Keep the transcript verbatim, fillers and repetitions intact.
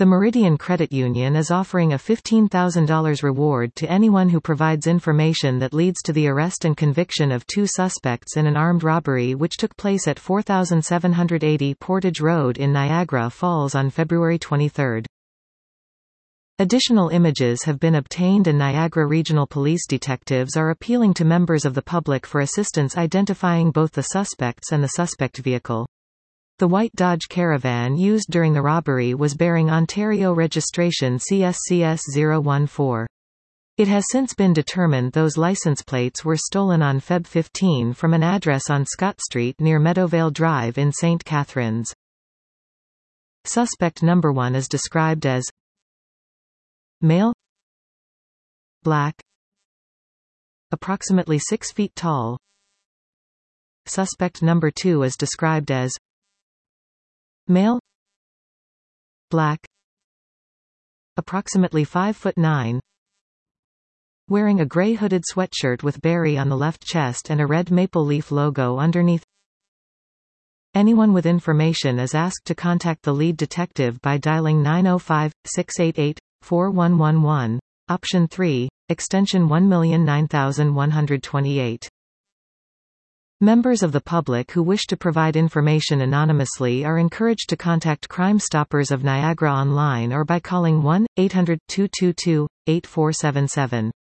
The Meridian Credit Union is offering a fifteen thousand dollars reward to anyone who provides information that leads to the arrest and conviction of two suspects in an armed robbery which took place at four thousand seven hundred eighty Portage Road in Niagara Falls on February twenty-third. Additional images have been obtained and Niagara Regional Police detectives are appealing to members of the public for assistance identifying both the suspects and the suspect vehicle. The white Dodge Caravan used during the robbery was bearing Ontario registration C S C S zero one four. It has since been determined those license plates were stolen on February fifteenth from an address on Scott Street near Meadowvale Drive in Saint Catharines. Suspect number one is described as male, black, approximately six feet tall. Suspect number two is described as male, black, approximately five foot nine, wearing a gray hooded sweatshirt with Barry on the left chest and a red maple leaf logo underneath. Anyone with information is asked to contact the lead detective by dialing nine oh five, six eight eight, four one one one, option three, extension one million nine thousand one hundred twenty-eight. Members of the public who wish to provide information anonymously are encouraged to contact Crime Stoppers of Niagara online or by calling one eight hundred, two two two, eight four seven seven.